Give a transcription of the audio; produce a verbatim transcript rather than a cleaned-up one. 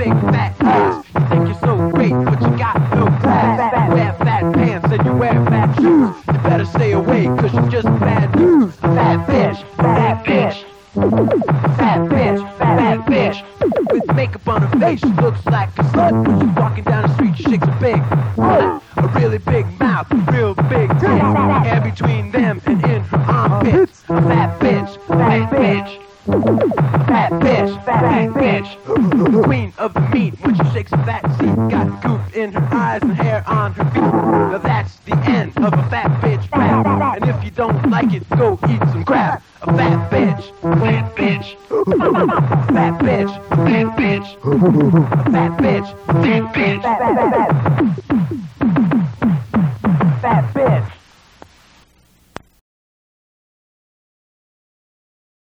big fat ass. You think you're so great, but you got no class. You wear fat pants and you wear fat shoes. You better stay away, cause you're just bad news. A fat bitch, fat bitch. Fat bitch, fat bitch. With makeup on her face, she looks like a slut. When she's walking down the street, she shakes a big butt. A really big mouth, real big dick. Hair between them and in her armpits. A fat bitch, fat bitch. Fat bitch, fat bitch. Queen of the meat, when she shakes a fat seat. Got goop in her eyes and hair on her feet. Now that's the end of a fat bitch rap. And if you don't like it, go eat some crap. A fat bitch, fat bitch. Fat bitch, fat bitch. A fat bitch, fat bitch. Fat bitch.